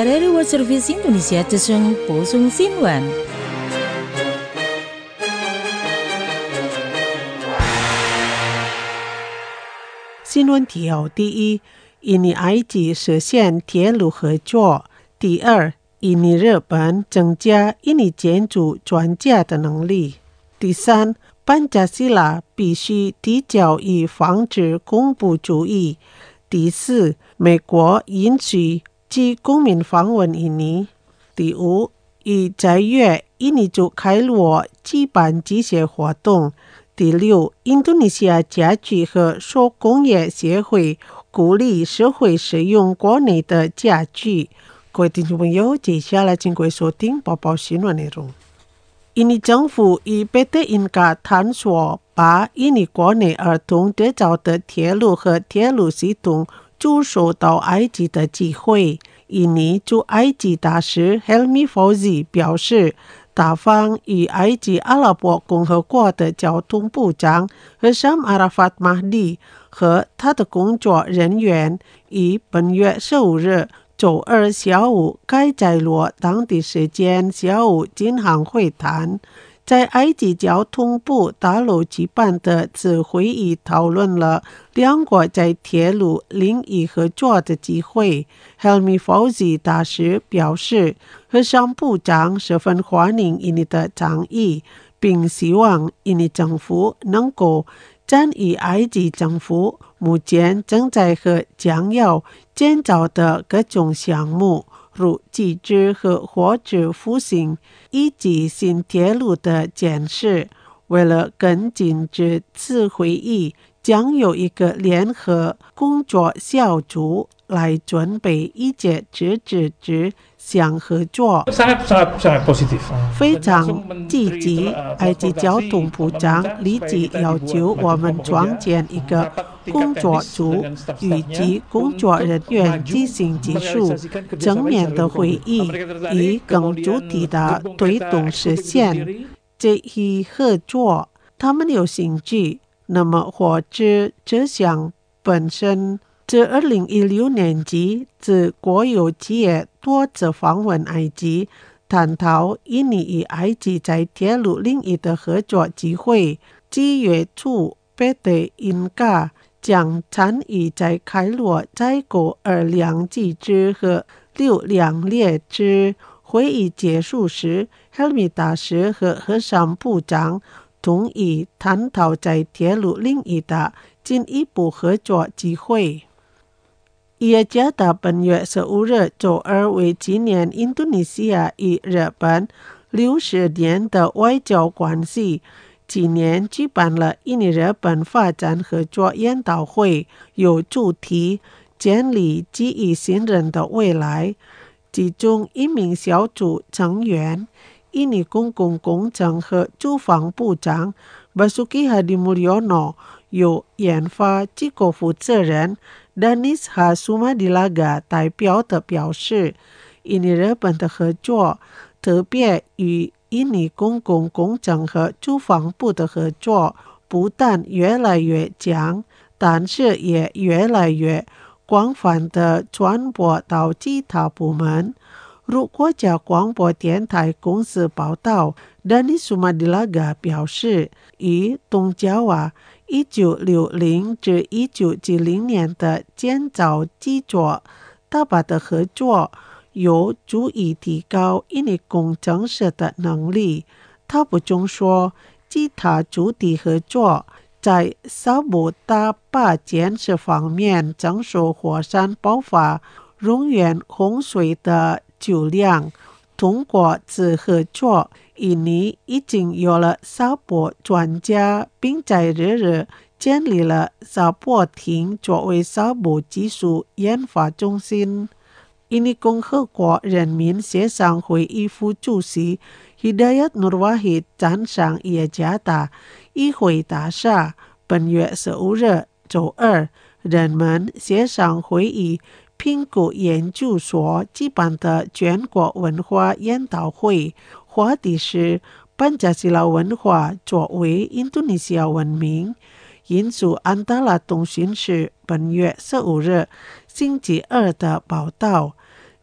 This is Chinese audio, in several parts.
RRI World Service Indonesia之声播送新闻。 新闻提要：第一，印尼埃及实现铁路合作；第二，印尼日本增加印尼建筑专家的能力；第三，班加西拉必须提交以防止恐怖主义；第四，美国允许其公民访问印尼；第五，于在月印尼驻开罗举办机械活动；第六，印度尼西亚家具和手工业协会鼓励社会使用国内的家具。各位听众朋友，接下来请各位收听播报新闻内容。印尼政府与 PT Inka 探索把印尼国内儿童制造的铁路和铁路系统出售到埃及的机会。印尼驻埃及大使 Helmi Fauzi 表示，大方与埃及阿拉伯共和国的交通部长 Hisham Arafat Mahdi 和他的工作人员于本月15日周二下午该在罗当地时间下午进行会谈。在埃及交通部大楼举办的此会议讨论了两国在铁路领域合作的机会。Helmi Fauzi 大使表示，和商部长十分欢迎印尼的倡议，并希望印尼政府能够赞与埃及政府目前正在和将要建造的各种项目，如机制和火车复兴以及新铁路的建设。为了跟进这次会议，将有一个联合工作小组来准备一切这项合作。非常积极。埃及交通部长立即要求我们创建一个工作组，与其工作人员进行技术正面的会议，以更主体的推动实现这一合作。他们有兴趣，那么或者这项本身。自2016年起，自国有企业多次访问埃及，探讨印尼与埃及在铁路领域的合作机会。7月初 PT Inka 将参与在开罗采购2辆机车和6辆列车。会议结束时， Helmi 大使和和商部长同意探讨在铁路领域的进一步合作机会。耶加达本月15日周二为纪念印度尼西亚与日本60年的外交关系，今年举办了印尼日本发展合作研讨会，有主题建立基于信任的未来。其中一名小组成员，印尼公共工程和住房部长 Basuki Hadimulyono 有研发机构负责人Danis Hasumadilaga 代表的表示，印尼日本的合作，特别与印尼公共工程和住房部的合作，不但越来越强，但是也越来越广泛地传播到其他部门。如国家广播电台公司报道， Danis Sumadilaga 表示，与东爪哇1960至1970年的建造基座大坝的合作，有助于提高印尼工程师的能力。他补充说，其他主体合作在沙漠大坝建设方面承受火山爆发、熔岩洪水的质量。通过此合作，印尼已经有了沙漠专家，并在日日建立了沙漠厅作为沙漠技术研发中心。印尼共和国人民协商会议副主席 Hidayat Nur Wahid 赞赏耶加达议会大厦。本月15日周二，人们协商会议评估研究所举办的全国文化研讨会，话题是班加西拉文化作为印度尼西亚文明。引述安达拉通讯社本月15日星期二的报道，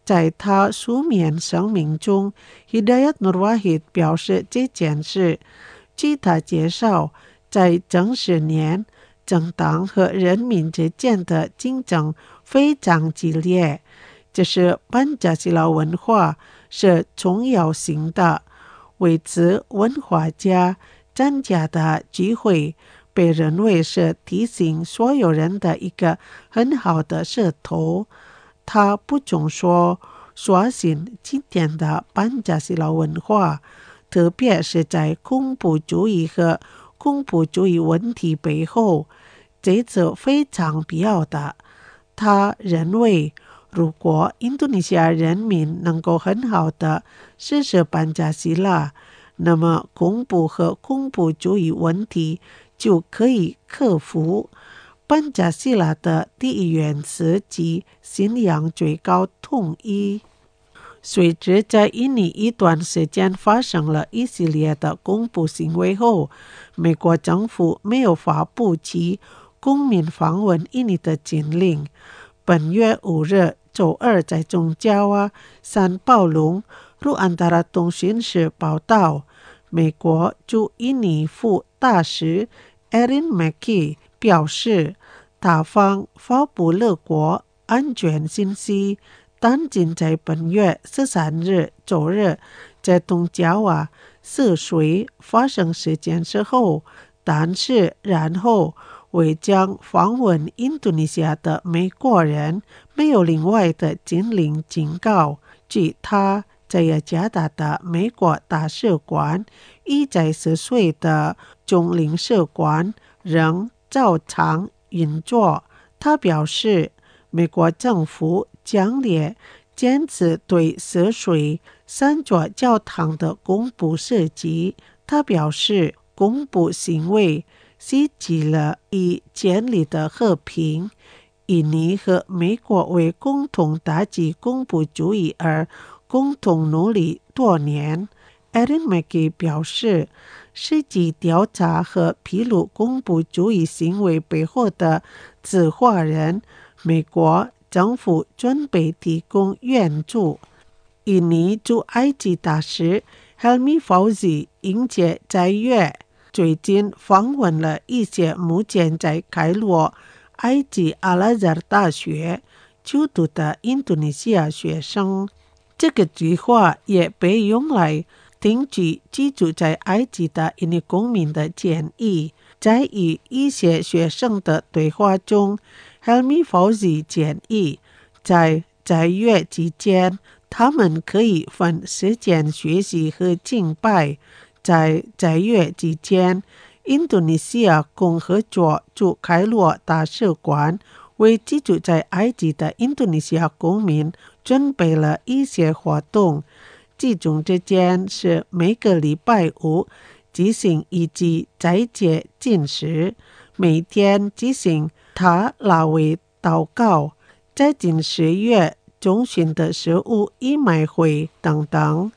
在他书面声明中 Hidayat Nur Wahid 表示这件事，据他介绍，在整10年政党和人民之间的竞争非常激烈，这是班加西拉文化是重要性的。为此，文化家参加的聚会被认为是提醒所有人的一个很好的势头。他补充说，刷新今天的班加西拉文化，特别是在恐怖主义和恐怖主义问题背后，这是非常必要的。他认为，如果印度尼西亚人民能够很好的实施班加西拉，那么恐怖和恐怖主义问题就可以克服。班加西拉的第一原则即信仰最高统一。随之在印尼一段时间发生了一系列的恐怖行为后，美国政府没有发布其公民访问印尼的禁令。本月5日周二在中加瓦三暴龙路安达拉通讯社报道，美国驻印尼副大使 Erin McKee 表示，他方发布了国安全信息，但仅在本月13日周日在东加瓦涉水发生事件之后，但是然后为将访问印度尼西亚的美国人没有另外的禁令警告。据他在雅加达的美国大使馆已在10岁的总领事馆仍照常运作。他表示，美国政府强烈坚持对涉水三座教堂的恐怖射击。他表示，恐怖行为袭击了已建立的和平。印尼和美国为共同打击恐怖主义而共同努力多年。Erin McKee 表示，实际调查和披露恐怖主义行为背后的策划人，美国政府准备提供援助。印尼驻埃及大使 Helmi Fauzi 迎接在月最近访问了一些目前在开罗埃及阿拉扎尔大学就读的印度尼西亚学生。这个计划也被用来听取居住在埃及的印尼公民的建议。在与一些学生的对话中， Helmi Fauzi 建议在月期间他们可以分时间学习和敬拜。在月期间，印度尼西亚共和国驻开罗大使馆为居住在埃及的印度尼西亚公民准备了一些活动，其中之间是每个礼拜5进行以及斋戒禁食，每天进行塔拉维祷告，在近10月中旬的食物义卖会等等。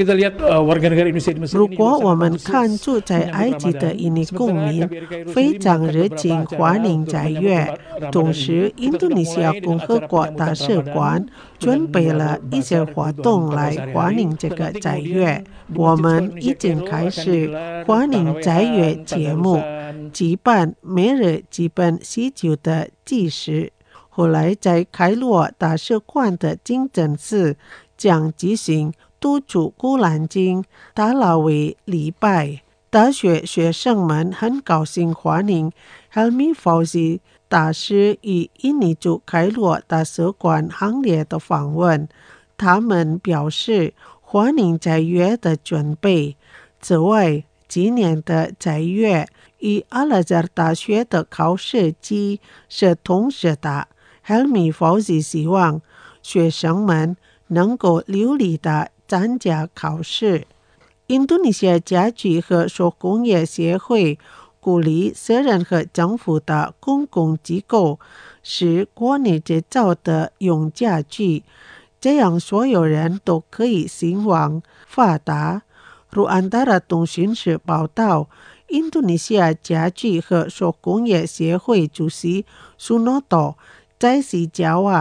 如果我们看住在埃及的印尼公民非常热情欢迎在月，同时印度尼西亚共和国大使馆准备了一些活动来欢迎这个在月。我们已经开始欢迎在月节目，举办每日几本喜酒的祭祀。后来在开罗大使馆的清真寺将进行读出古兰经达拉维礼拜。大学学生们很高兴欢迎 Helmi Fauzi 大使与印尼驻开罗大使馆行列的访问。他们表示欢迎在月的准备。此外，今年的在月与阿拉扎尔大学的考试季是同时的。Helmi Fauzi 希望学生们能够流利地参加考试。印度尼西亚家具和手工业协会鼓励私人和政府的公共机构使国内制造的用家具，这样所有人都可以兴旺发达。如安达拉通讯社报道，印度尼西亚家具和手工业协会主席苏诺多在西加瓦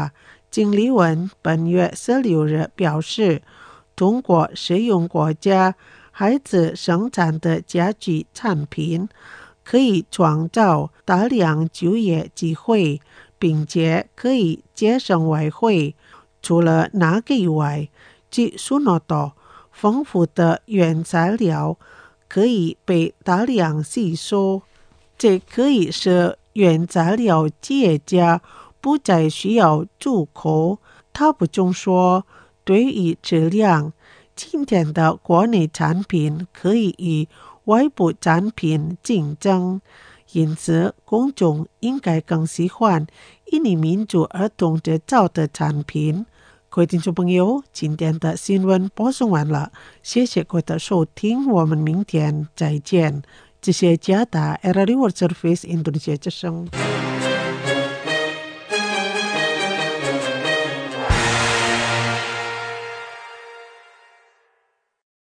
经理文本月16日表示，通过使用国家孩子生产的家居产品，可以创造大量就业机会，并且可以节省外汇。除了那个以外，技术那多丰富的原材料可以被大量吸收，这可以使原材料企业家不再需要出口。他补充说，对于质量，今天的国内产品可以与外部产品竞争，因此公众应该更喜欢印尼民族儿童制造的产品。各位听众朋友，今天的新闻播送完了，谢谢各位的收听，我们明天再见。这是加拿大 RRI World Service Indonesia 之声。